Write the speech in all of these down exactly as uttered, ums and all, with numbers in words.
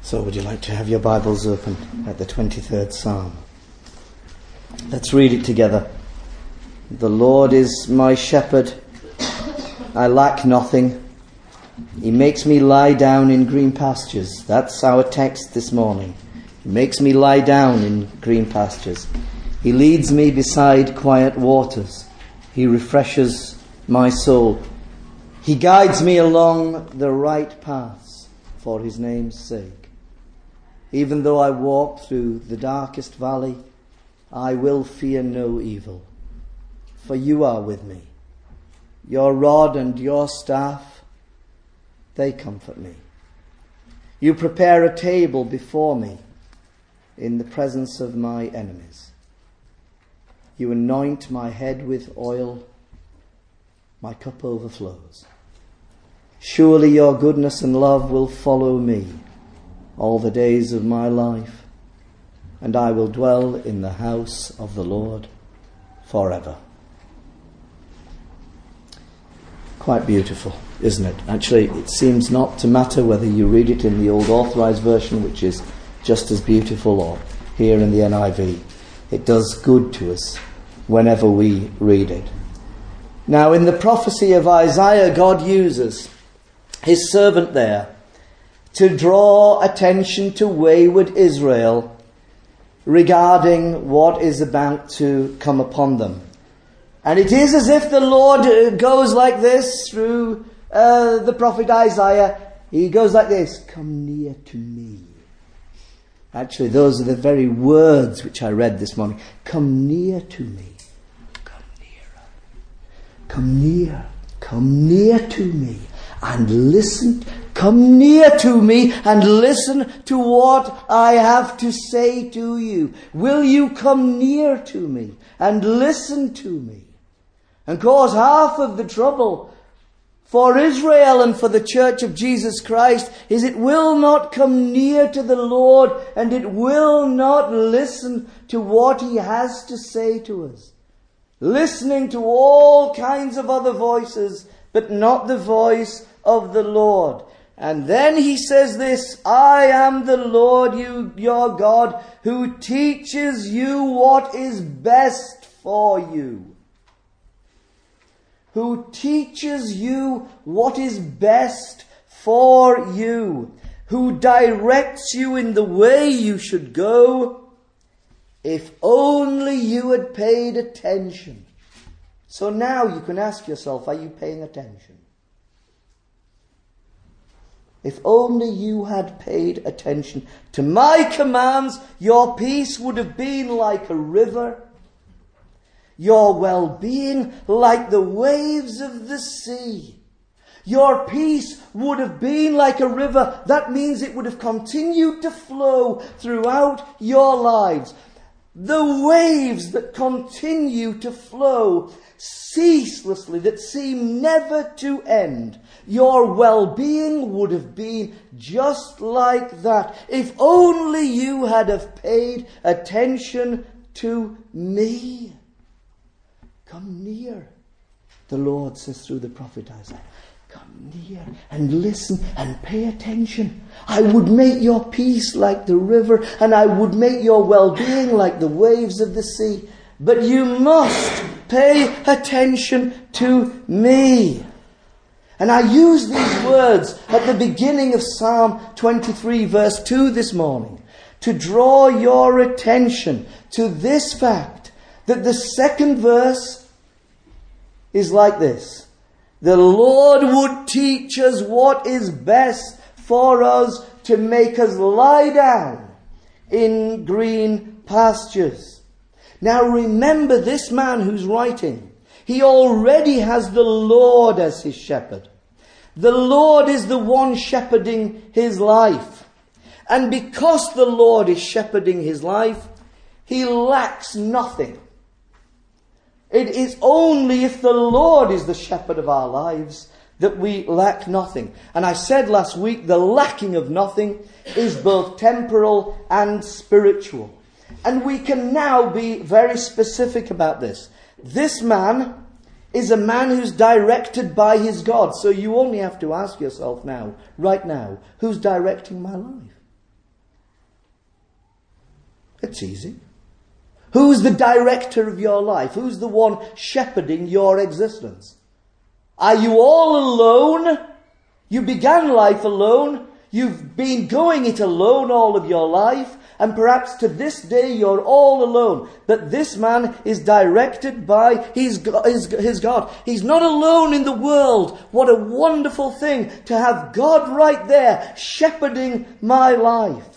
So would you like to have your Bibles open at the twenty-third Psalm? Let's read it together. The Lord is my shepherd, I lack nothing. He makes me lie down in green pastures. That's our text this morning. He makes me lie down in green pastures. He leads me beside quiet waters. He refreshes my soul. He guides me along the right paths for his name's sake. Even though I walk through the darkest valley, I will fear no evil, for you are with me. Your rod and your staff, they comfort me. You prepare a table before me in the presence of my enemies. You anoint my head with oil, my cup overflows. Surely your goodness and love will follow me all the days of my life, and I will dwell in the house of the Lord forever. Quite beautiful, isn't it? Actually, it seems not to matter whether you read it in the Old Authorized Version, which is just as beautiful, or here in the N I V. It does good to us whenever we read it. Now, in the prophecy of Isaiah, God uses his servant there to draw attention to wayward Israel regarding what is about to come upon them. And it is as if the Lord goes like this through uh, the prophet Isaiah. He goes like this: come near to me. Actually, those are the very words which I read this morning. Come near to me. Come nearer. Come near. Come near to me. And listen, come near to me and listen to what I have to say to you. Will you come near to me and listen to me? And of course, half of the trouble for Israel and for the Church of Jesus Christ is it will not come near to the Lord, and it will not listen to what he has to say to us. Listening to all kinds of other voices, but not the voice of the Lord. And then he says this: I am the Lord you, your God, who teaches you what is best for you. Who teaches you what is best for you. Who directs you in the way you should go. If only you had paid attention. So now you can ask yourself, are you paying attention? If only you had paid attention to my commands, your peace would have been like a river, your well-being like the waves of the sea. Your peace would have been like a river. That means it would have continued to flow throughout your lives. The waves that continue to flow ceaselessly, that seem never to end. Your well-being would have been just like that. If only you had have paid attention to me. Come near, the Lord says through the prophet Isaiah. Come near and listen and pay attention. I would make your peace like the river, and I would make your well-being like the waves of the sea. But you must pay attention to me. And I use these words at the beginning of Psalm twenty-three verse two this morning to draw your attention to this fact, that the second verse is like this: the Lord would teach us what is best for us, to make us lie down in green pastures. Now remember, this man who's writing, he already has the Lord as his shepherd. The Lord is the one shepherding his life. And because the Lord is shepherding his life, he lacks nothing. It is only if the Lord is the shepherd of our lives that we lack nothing. And I said last week, the lacking of nothing is both temporal and spiritual. And we can now be very specific about this. This man is a man who's directed by his God. So you only have to ask yourself now, right now, who's directing my life? It's easy. Who's the director of your life? Who's the one shepherding your existence? Are you all alone? You began life alone. You've been going it alone all of your life. And perhaps to this day you're all alone. But this man is directed by his, his, his God. He's not alone in the world. What a wonderful thing to have God right there shepherding my life.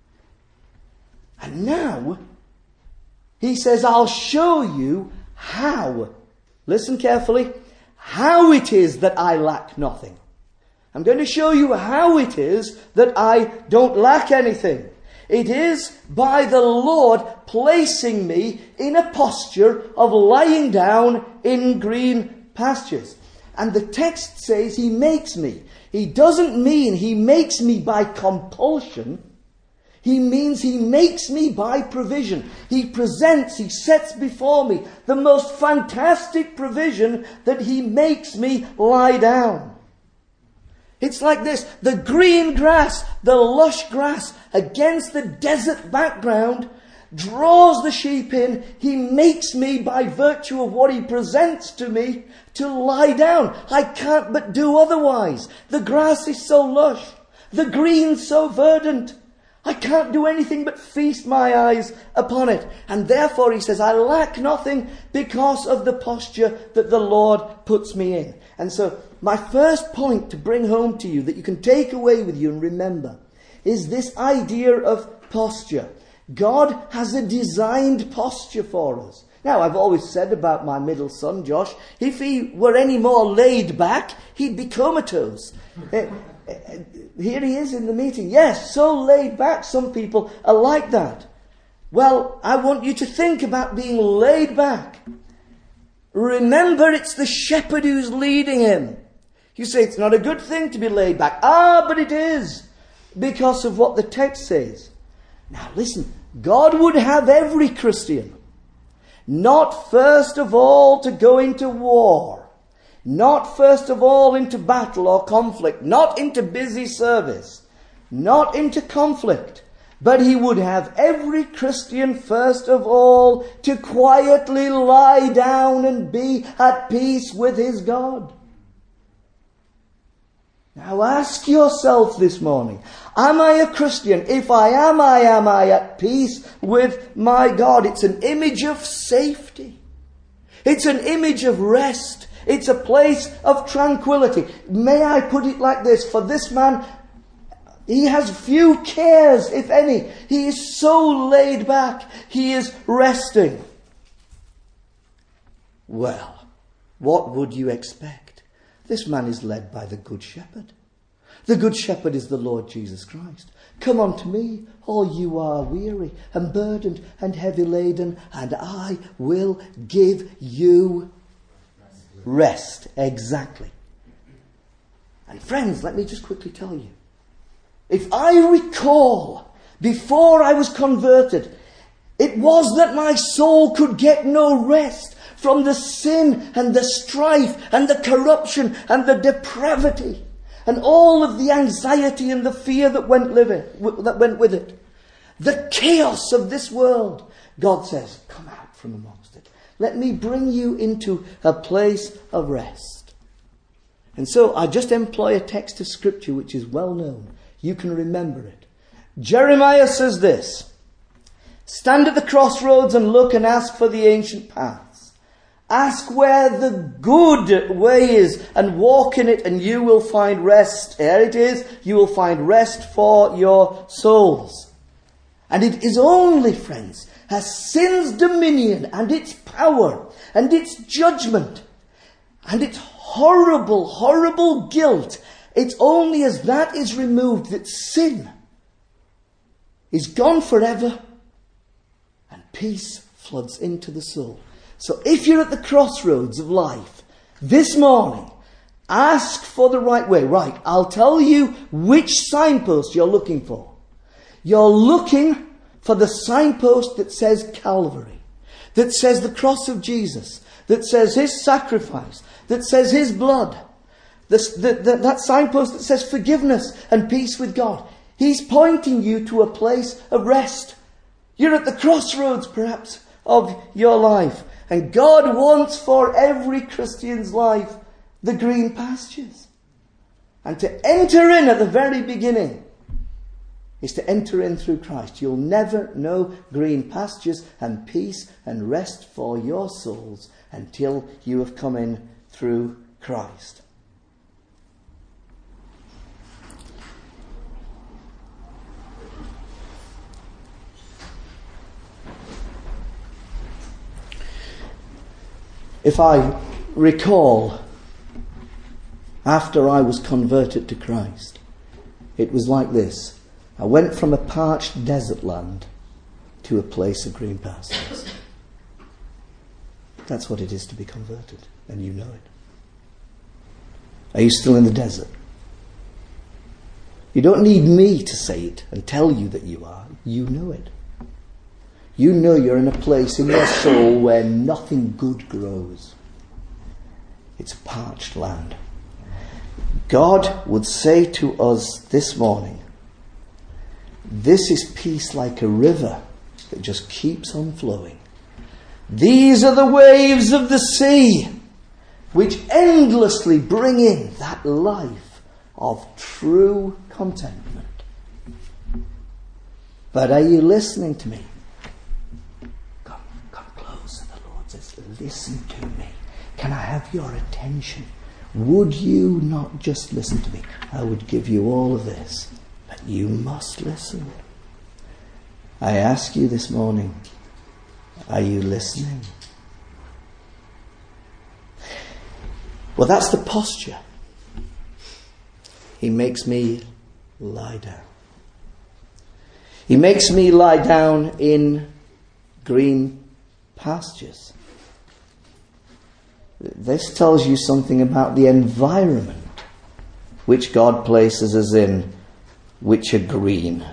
And now he says, I'll show you how. Listen carefully. How it is that I lack nothing. I'm going to show you how it is that I don't lack anything. It is by the Lord placing me in a posture of lying down in green pastures. And the text says he makes me. He doesn't mean he makes me by compulsion. He means he makes me by provision. He presents, he sets before me the most fantastic provision that he makes me lie down. It's like this, the green grass, the lush grass against the desert background draws the sheep in. He makes me, by virtue of what he presents to me, to lie down. I can't but do otherwise. The grass is so lush, the green so verdant. I can't do anything but feast my eyes upon it. And therefore, he says, I lack nothing because of the posture that the Lord puts me in. And so, my first point to bring home to you that you can take away with you and remember is this idea of posture. God has a designed posture for us. Now, I've always said about my middle son, Josh, if he were any more laid back, he'd be comatose. Here he is in the meeting. Yes, so laid back. Some people are like that. Well, I want you to think about being laid back. Remember, it's the shepherd who's leading him. You say it's not a good thing to be laid back. Ah, but it is, because of what the text says. Now listen, God would have every Christian not first of all to go into war, not first of all into battle or conflict, not into busy service, not into conflict, but he would have every Christian first of all to quietly lie down and be at peace with his God. Now ask yourself this morning, am I a Christian? If I am, I am I at peace with my God. It's an image of safety. It's an image of rest. It's a place of tranquility. May I put it like this? For this man, he has few cares, if any. He is so laid back. He is resting. Well, what would you expect? This man is led by the Good Shepherd. The Good Shepherd is the Lord Jesus Christ. Come unto me, all you are weary and burdened and heavy laden, and I will give you rest. Exactly. And friends, let me just quickly tell you. If I recall, before I was converted, it was that my soul could get no rest from the sin and the strife and the corruption and the depravity and all of the anxiety and the fear that went, live it, that went with it. The chaos of this world. God says, come out from amongst it. Let me bring you into a place of rest. And so I just employ a text of scripture which is well known. You can remember it. Jeremiah says this, stand at the crossroads and look and ask for the ancient paths. Ask where the good way is and walk in it, and you will find rest. There it is. You will find rest for your souls. And it is only, friends, as sin's dominion and its power and its judgment and its horrible, horrible guilt, it's only as that is removed that sin is gone forever and peace floods into the soul. So if you're at the crossroads of life this morning, ask for the right way. Right, I'll tell you which signpost you're looking for. You're looking for the signpost that says Calvary, that says the cross of Jesus, that says his sacrifice, that says his blood, the, the, the, that signpost that says forgiveness and peace with God. He's pointing you to a place of rest. You're at the crossroads, perhaps, of your life. And God wants for every Christian's life the green pastures. And to enter in at the very beginning is to enter in through Christ. You'll never know green pastures and peace and rest for your souls until you have come in through Christ. If I recall, after I was converted to Christ, it was like this. I went from a parched desert land to a place of green pastures. That's what it is to be converted, and you know it. Are you still in the desert? You don't need me to say it and tell you that you are. You know it. You know you're in a place in your soul where nothing good grows. It's a parched land. God would say to us this morning, this is peace like a river that just keeps on flowing. These are the waves of the sea which endlessly bring in that life of true contentment. But are you listening to me? Come, come closer, the Lord says, listen to me. Can I have your attention? Would you not just listen to me? I would give you all of this, but you must listen. I ask you this morning, are you listening? Well, that's the posture. He makes me lie down. He makes me lie down in green pastures. This tells you something about the environment which God places us in, which are green.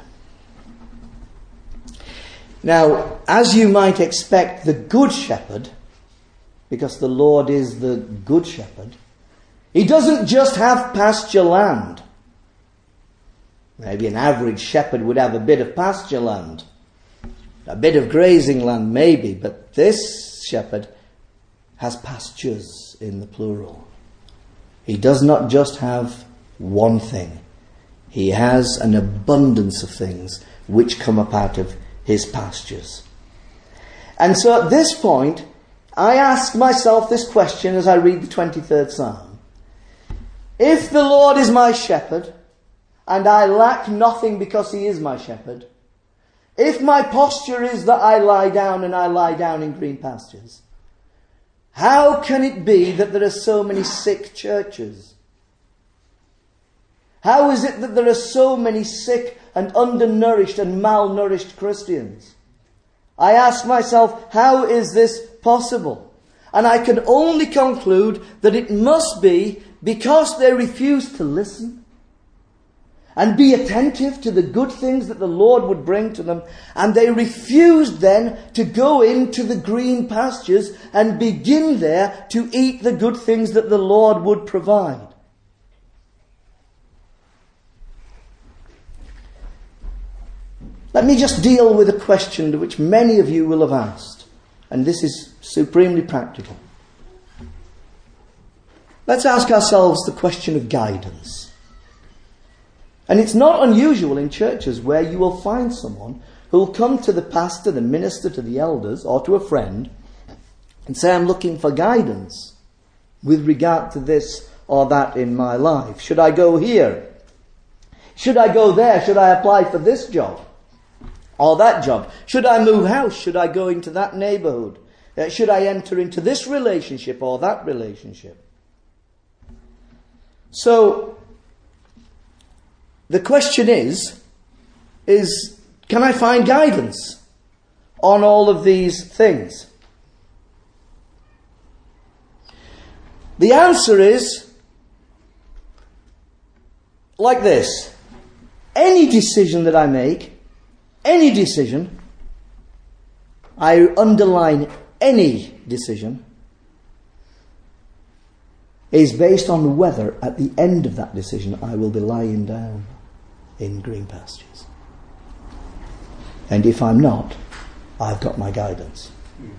Now, as you might expect, the Good Shepherd, because the Lord is the Good Shepherd, He doesn't just have pasture land. Maybe an average shepherd would have a bit of pasture land, a bit of grazing land maybe, but this shepherd has pastures in the plural. He does not just have one thing. He has an abundance of things which come up out of his pastures. And so at this point, I ask myself this question as I read the twenty-third Psalm. If the Lord is my shepherd, and I lack nothing because He is my shepherd, if my posture is that I lie down and I lie down in green pastures, how can it be that there are so many sick churches? How is it that there are so many sick and undernourished and malnourished Christians? I ask myself, how is this possible? And I can only conclude that it must be because they refuse to listen and be attentive to the good things that the Lord would bring to them. And they refused then to go into the green pastures and begin there to eat the good things that the Lord would provide. Let me just deal with a question which many of you will have asked. And this is supremely practical. Let's ask ourselves the question of guidance. And it's not unusual in churches where you will find someone who will come to the pastor, the minister, to the elders, or to a friend and say, I'm looking for guidance with regard to this or that in my life. Should I go here? Should I go there? Should I apply for this job or that job? Should I move house? Should I go into that neighbourhood? Uh, should I enter into this relationship or that relationship? So, the question is, is, can I find guidance on all of these things? The answer is like this. Any decision that I make, any decision, I underline any decision, is based on whether at the end of that decision I will be lying down in green pastures. And if I'm not, I've got my guidance.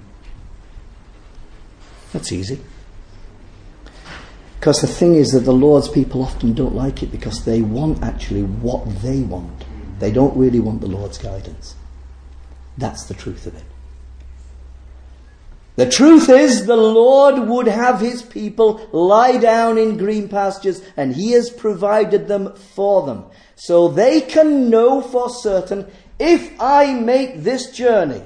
That's easy. Because the thing is that the Lord's people often don't like it because they want actually what they want. They don't really want the Lord's guidance. That's the truth of it. The truth is the Lord would have his people lie down in green pastures, and he has provided them for them. So they can know for certain, if I make this journey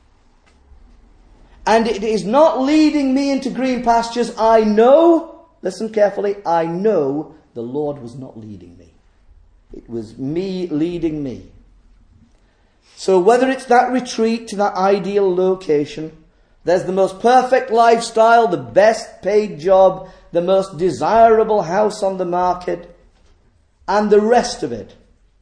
and it is not leading me into green pastures, I know, listen carefully, I know the Lord was not leading me. It was me leading me. So whether it's that retreat to that ideal location, there's the most perfect lifestyle, the best paid job, the most desirable house on the market, and the rest of it.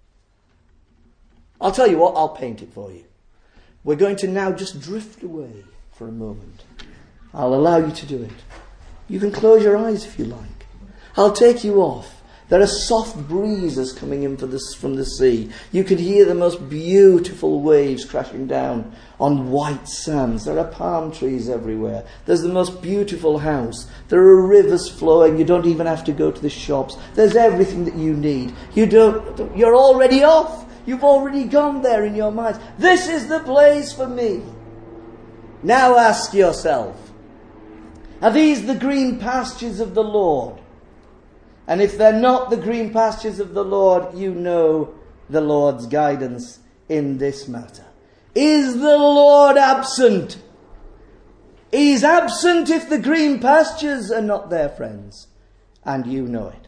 I'll tell you what, I'll paint it for you. We're going to now just drift away for a moment. I'll allow you to do it. You can close your eyes if you like. I'll take you off. There are soft breezes coming in for this, from the sea. You could hear the most beautiful waves crashing down on white sands. There are palm trees everywhere. There's the most beautiful house. There are rivers flowing. You don't even have to go to the shops. There's everything that you need. You don't, you're already off. You've already gone there in your mind. This is the place for me. Now ask yourself, are these the green pastures of the Lord? And if they're not the green pastures of the Lord, you know the Lord's guidance in this matter. Is the Lord absent? He's absent if the green pastures are not there, friends. And you know it.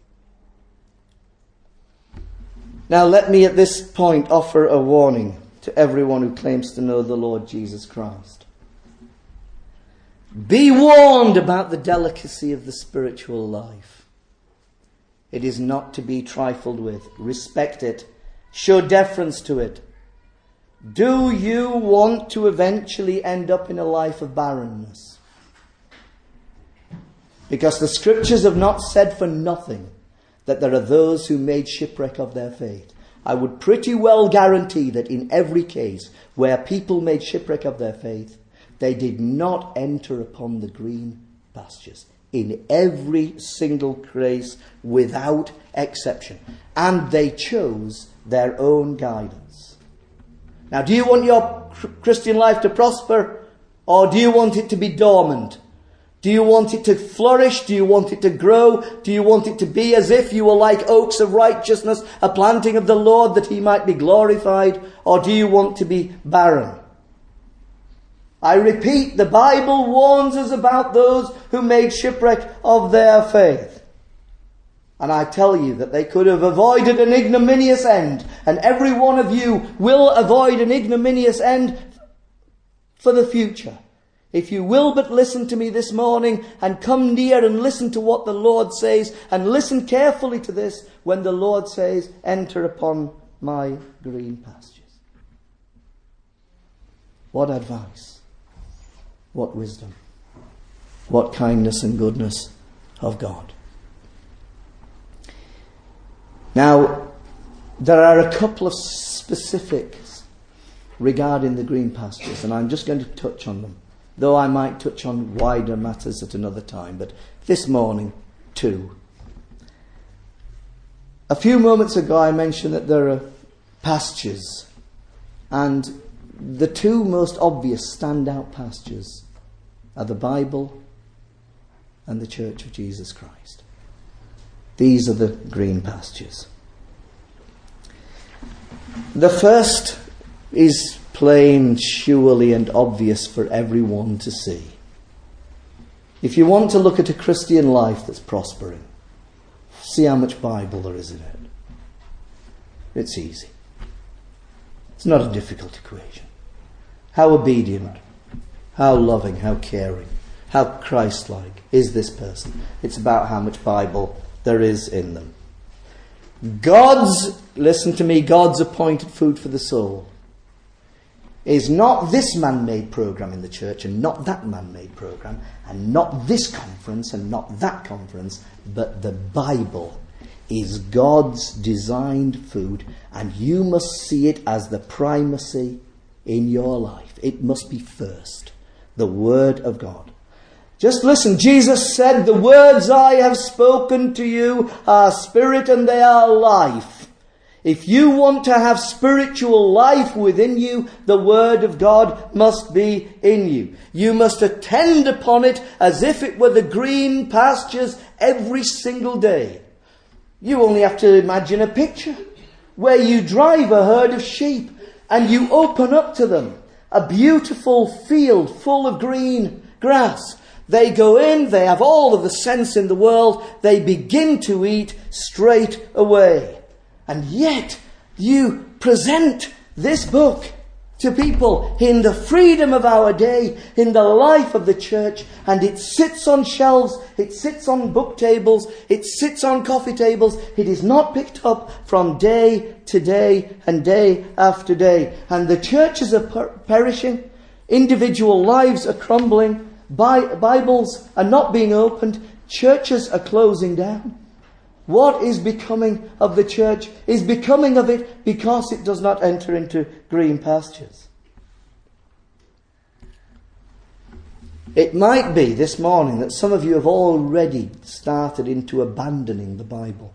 Now let me at this point offer a warning to everyone who claims to know the Lord Jesus Christ. Be warned about the delicacy of the spiritual life. It is not to be trifled with. Respect it. Show deference to it. Do you want to eventually end up in a life of barrenness? Because the scriptures have not said for nothing that there are those who made shipwreck of their faith. I would pretty well guarantee that in every case where people made shipwreck of their faith, they did not enter upon the green pastures. In every single case, without exception. And they chose their own guidance. Now, do you want your Christian life to prosper? Or do you want it to be dormant? Do you want it to flourish? Do you want it to grow? Do you want it to be as if you were like oaks of righteousness, a planting of the Lord that he might be glorified? Or do you want to be barren? I repeat, the Bible warns us about those who made shipwreck of their faith. And I tell you that they could have avoided an ignominious end. And every one of you will avoid an ignominious end for the future. If you will but listen to me this morning and come near and listen to what the Lord says, and listen carefully to this when the Lord says, enter upon my green pastures. What advice? What wisdom, what kindness and goodness of God. Now, there are a couple of specifics regarding the green pastures, and I'm just going to touch on them, though I might touch on wider matters at another time, but this morning, two. A few moments ago I mentioned that there are pastures, and the two most obvious standout pastures are the Bible and the Church of Jesus Christ. These are the green pastures. The first is plain, surely, and obvious for everyone to see. If you want to look at a Christian life that's prospering, see how much Bible there is in it. It's easy. It's not a difficult equation. How obedient, how loving, how caring, how Christ-like is this person? It's about how much Bible there is in them. God's, listen to me, God's appointed food for the soul is not this man-made program in the church and not that man-made program and not this conference and not that conference, but the Bible is God's designed food, and you must see it as the primacy in your life. It must be first. The Word of God. Just listen. Jesus said, the words I have spoken to you are spirit and they are life. If you want to have spiritual life within you, the Word of God must be in you. You must attend upon it as if it were the green pastures every single day. You only have to imagine a picture where you drive a herd of sheep and you open up to them a beautiful field full of green grass. They go in, they have all of the sense in the world, they begin to eat straight away. And yet, you present this book to people in the freedom of our day, in the life of the church, and it sits on shelves, it sits on book tables, it sits on coffee tables. It is not picked up from day to day and day after day. And the churches are per- perishing, individual lives are crumbling, Bi- Bibles are not being opened, churches are closing down. What is becoming of the church is becoming of it because it does not enter into green pastures. It might be this morning that some of you have already started into abandoning the Bible.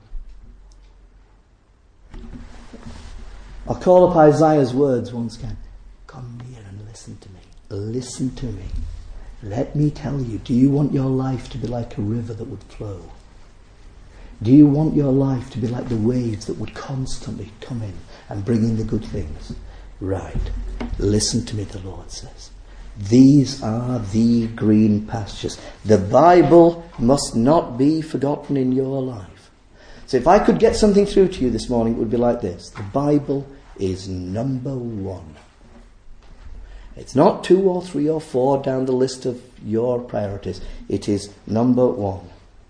I'll call up Isaiah's words once again. Come near and listen to me. Listen to me. Let me tell you, do you want your life to be like a river that would flow? Do you want your life to be like the waves that would constantly come in and bring in the good things? Right. Listen to me, the Lord says. These are the green pastures. The Bible must not be forgotten in your life. So if I could get something through to you this morning, it would be like this. The Bible is number one. It's not two or three or four down the list of your priorities. It is number one.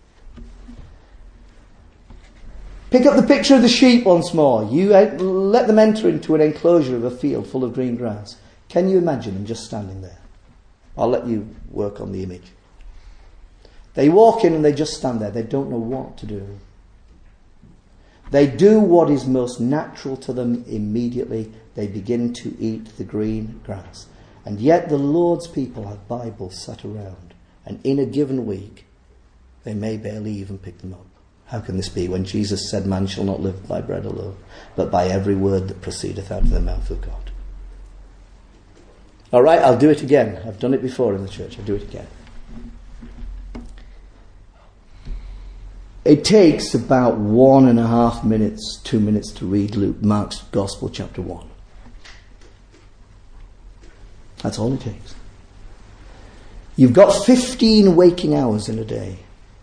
Pick up the picture of the sheep once more. You let them enter into an enclosure of a field full of green grass. Can you imagine them just standing there? I'll let you work on the image. They walk in and they just stand there. They don't know what to do. They do what is most natural to them immediately. They begin to eat the green grass. And yet the Lord's people have Bibles sat around. And in a given week, they may barely even pick them up. How can this be when Jesus said, man shall not live by bread alone, but by every word that proceedeth out of the mouth of God? All right, I'll do it again. I've done it before in the church. I'll do it again. It takes about one and a half minutes, two minutes to read Luke, Mark's Gospel, chapter one. That's all it takes. You've got fifteen waking hours in a day.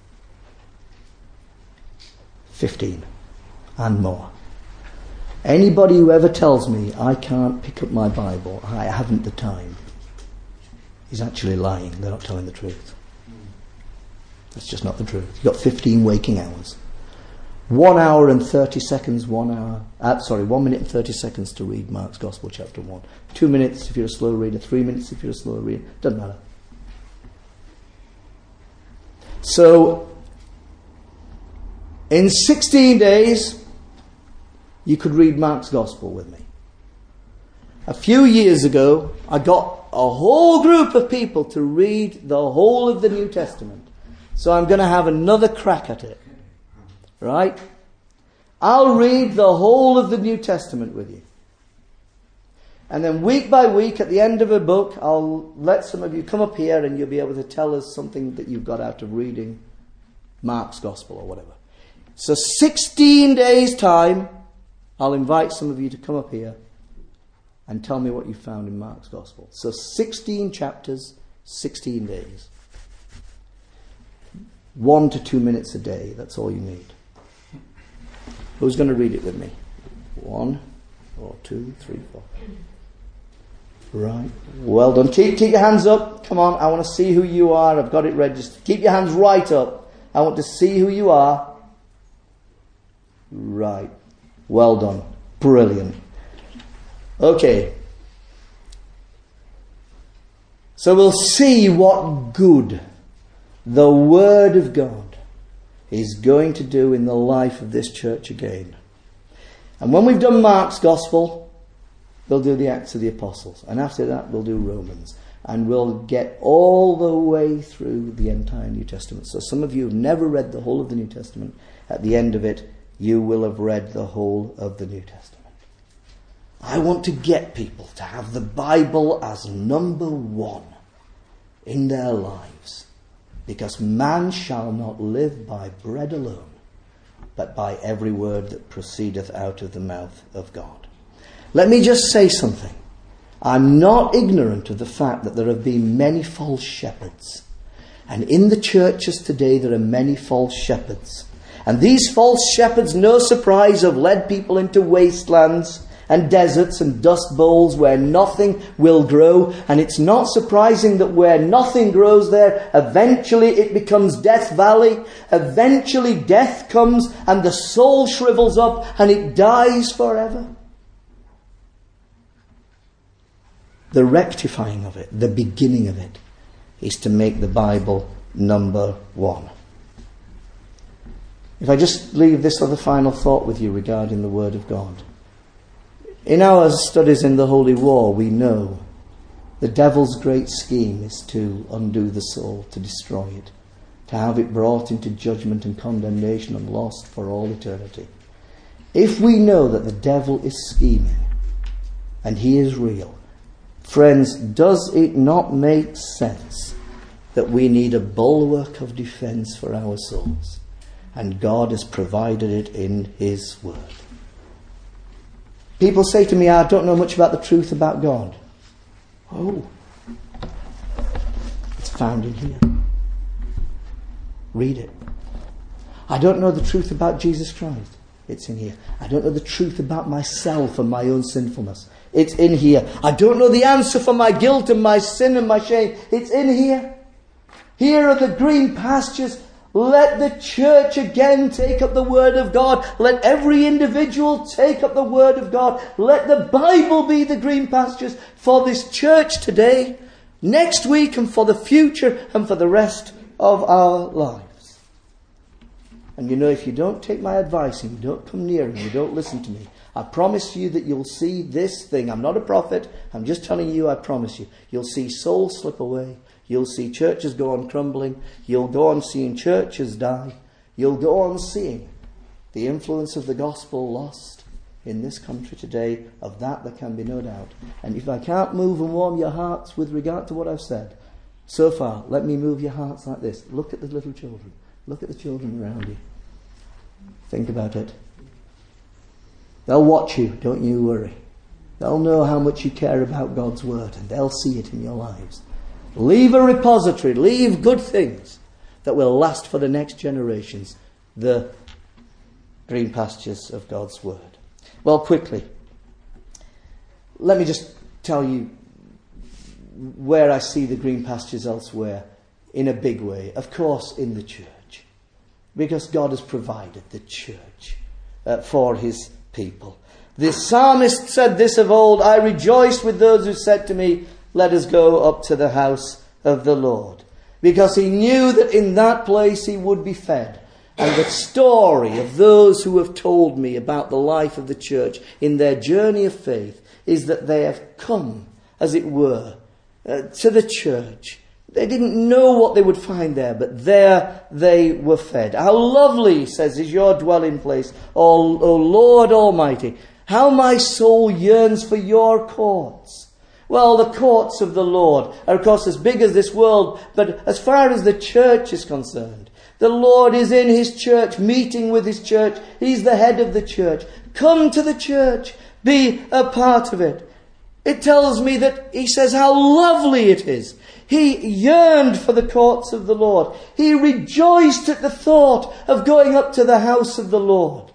fifteen and more. Anybody who ever tells me I can't pick up my Bible, I haven't the time, is actually lying. They're not telling the truth. That's just not the truth. You've got fifteen waking hours. One hour and thirty seconds, one hour, uh, sorry, one minute and thirty seconds to read Mark's Gospel, chapter one. Two minutes if you're a slow reader, three minutes if you're a slow reader. Doesn't matter. So, in sixteen days, you could read Mark's Gospel with me. A few years ago, I got a whole group of people to read the whole of the New Testament. So I'm going to have another crack at it. Right? I'll read the whole of the New Testament with you. And then week by week, at the end of a book, I'll let some of you come up here and you'll be able to tell us something that you've got out of reading Mark's Gospel or whatever. So sixteen days' time, I'll invite some of you to come up here and tell me what you found in Mark's Gospel. So sixteen chapters, sixteen days. One to two minutes a day, that's all you need. Who's going to read it with me? One, or two, three, four. Right. Well done. Keep, keep your hands up. Come on, I want to see who you are. I've got it registered. Keep your hands right up. I want to see who you are. Right. Well done. Brilliant. Okay. So we'll see what good the Word of God is going to do in the life of this church again. And when we've done Mark's Gospel, we'll do the Acts of the Apostles. And after that, we'll do Romans. And we'll get all the way through the entire New Testament. So some of you have never read the whole of the New Testament. At the end of it, you will have read the whole of the New Testament. I want to get people to have the Bible as number one in their lives. Because man shall not live by bread alone, but by every word that proceedeth out of the mouth of God. Let me just say something. I'm not ignorant of the fact that there have been many false shepherds. And in the churches today there are many false shepherds. And these false shepherds, no surprise, have led people into wastelands and deserts and dust bowls where nothing will grow. And it's not surprising that where nothing grows there, eventually it becomes Death Valley. Eventually death comes and the soul shrivels up and it dies forever. The rectifying of it, the beginning of it, is to make the Bible number one. If I just leave this other final thought with you regarding the Word of God. In our studies in the Holy War, we know the devil's great scheme is to undo the soul, to destroy it, to have it brought into judgment and condemnation and lost for all eternity. If we know that the devil is scheming and he is real, friends, does it not make sense that we need a bulwark of defense for our souls? And God has provided it in His Word. People say to me, I don't know much about the truth about God. Oh, it's found in here. Read it. I don't know the truth about Jesus Christ. It's in here. I don't know the truth about myself and my own sinfulness. It's in here. I don't know the answer for my guilt and my sin and my shame. It's in here. Here are the green pastures. Let the church again take up the Word of God. Let every individual take up the Word of God. Let the Bible be the green pastures for this church today, next week, and for the future, and for the rest of our lives. And you know, if you don't take my advice and you don't come near and you don't listen to me, I promise you that you'll see this thing. I'm not a prophet. I'm just telling you, I promise you. You'll see souls slip away. You'll see churches go on crumbling. You'll go on seeing churches die. You'll go on seeing the influence of the gospel lost in this country today. Of that there can be no doubt. And if I can't move and warm your hearts with regard to what I've said so far, let me move your hearts like this. Look at the little children. Look at the children around you. Think about it. They'll watch you, don't you worry. They'll know how much you care about God's Word, and they'll see it in your lives. Leave a repository, leave good things that will last for the next generations. The green pastures of God's Word. Well, quickly, let me just tell you where I see the green pastures elsewhere in a big way. Of course, in the church. Because God has provided the church uh, for His people. The psalmist said this of old, I rejoiced with those who said to me, let us go up to the house of the Lord. Because he knew that in that place he would be fed. And the story of those who have told me about the life of the church in their journey of faith is that they have come, as it were, uh, to the church. They didn't know what they would find there, but there they were fed. How lovely, he says, is your dwelling place, O, o Lord Almighty. How my soul yearns for your courts. Well, the courts of the Lord are, of course, as big as this world, but as far as the church is concerned, the Lord is in His church, meeting with His church. He's the head of the church. Come to the church. Be a part of it. It tells me that he says how lovely it is. He yearned for the courts of the Lord. He rejoiced at the thought of going up to the house of the Lord.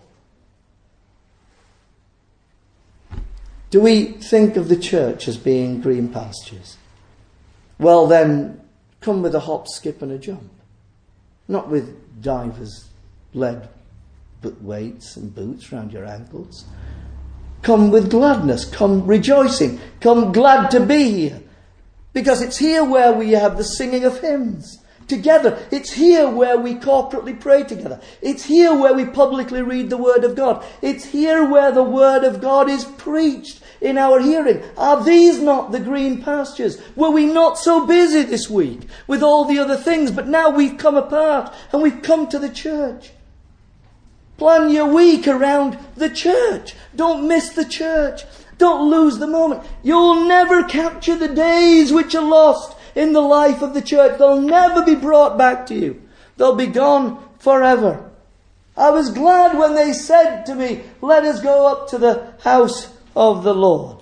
Do we think of the church as being green pastures? Well then, come with a hop, skip and a jump. Not with divers lead weights and boots round your ankles. Come with gladness, come rejoicing, come glad to be here. Because it's here where we have the singing of hymns. together. It's here where we corporately pray together. It's here where we publicly read the Word of God. It's here where the Word of God is preached in our hearing. Are these not the green pastures? Were we not so busy this week with all the other things, but now we've come apart and we've come to the church? Plan your week around the church. Don't miss the church. Don't lose the moment. You'll never capture the days which are lost in the life of the church. They'll never be brought back to you. They'll be gone forever. I was glad when they said to me, let us go up to the house of the Lord.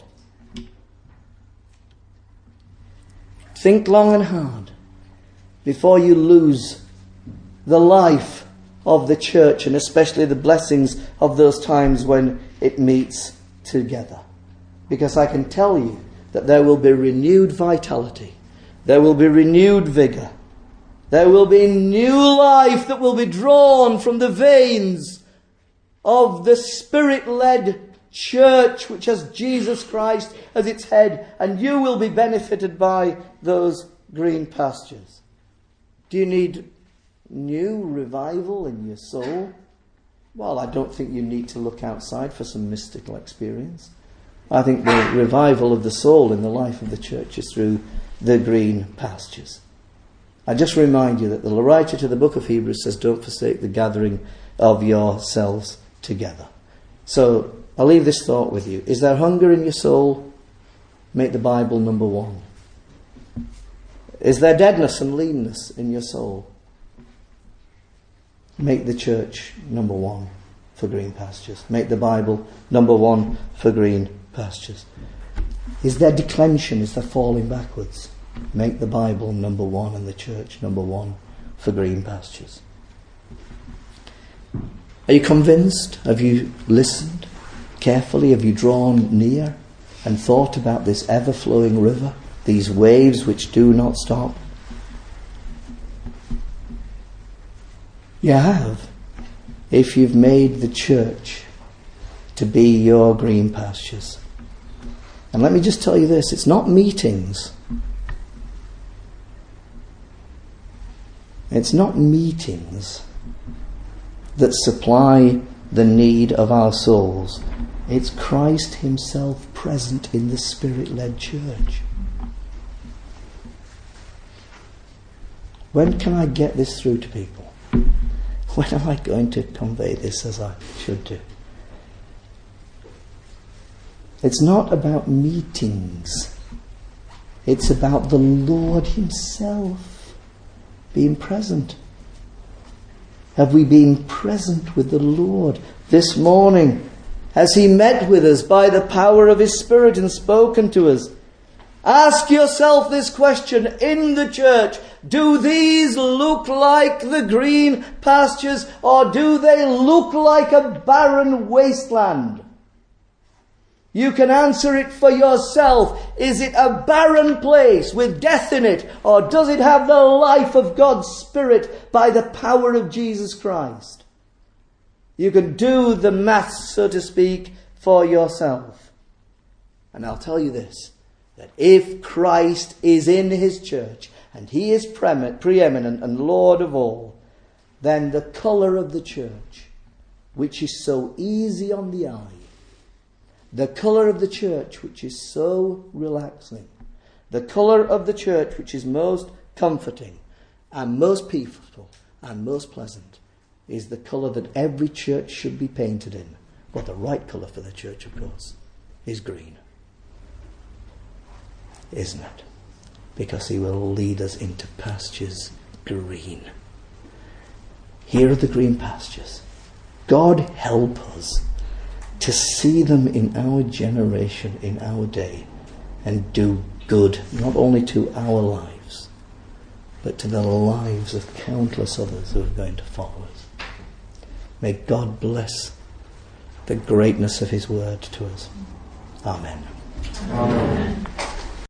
Think long and hard before you lose the life of the church, and especially the blessings of those times when it meets together. Because I can tell you that there will be renewed vitality. There will be renewed vigour. There will be new life that will be drawn from the veins of the Spirit-led church which has Jesus Christ as its head. And you will be benefited by those green pastures. Do you need new revival in your soul? Well, I don't think you need to look outside for some mystical experience. I think the revival of the soul in the life of the church is through the green pastures. I just remind you that the writer to the book of Hebrews says, don't forsake the gathering of yourselves together. So I'll leave this thought with you. Is there hunger in your soul? Make the Bible number one. Is there deadness and leanness in your soul? Make the church number one for green pastures. Make the Bible number one for green pastures. Is there declension? Is there falling backwards? Make the Bible number one and the church number one for green pastures. Are you convinced? Have you listened carefully? Have you drawn near and thought about this ever-flowing river? These waves which do not stop? You have, if you've made the church to be your green pastures. And let me just tell you this, it's not meetings. It's not meetings that supply the need of our souls. It's Christ himself present in the Spirit-led church. When can I get this through to people? When am I going to convey this as I should do? It's not about meetings. It's about the Lord himself being present. Have we been present with the Lord this morning? Has he met with us by the power of his Spirit and spoken to us? Ask yourself this question in the church. Do these look like the green pastures, or do they look like a barren wasteland? You can answer it for yourself. Is it a barren place with death in it, or does it have the life of God's Spirit by the power of Jesus Christ? You can do the maths, so to speak, for yourself. And I'll tell you this, that if Christ is in his church, and he is preeminent and Lord of all, then the colour of the church, which is so easy on the eye, the colour of the church which is so relaxing, the colour of the church which is most comforting and most peaceful and most pleasant, is the colour that every church should be painted in. Well, the right colour for the church, of course, is green. Isn't it? Because he will lead us into pastures green. Here are the green pastures. God help us to see them in our generation, in our day, and do good, not only to our lives, but to the lives of countless others who are going to follow us. May God bless the greatness of his word to us. Amen. Amen.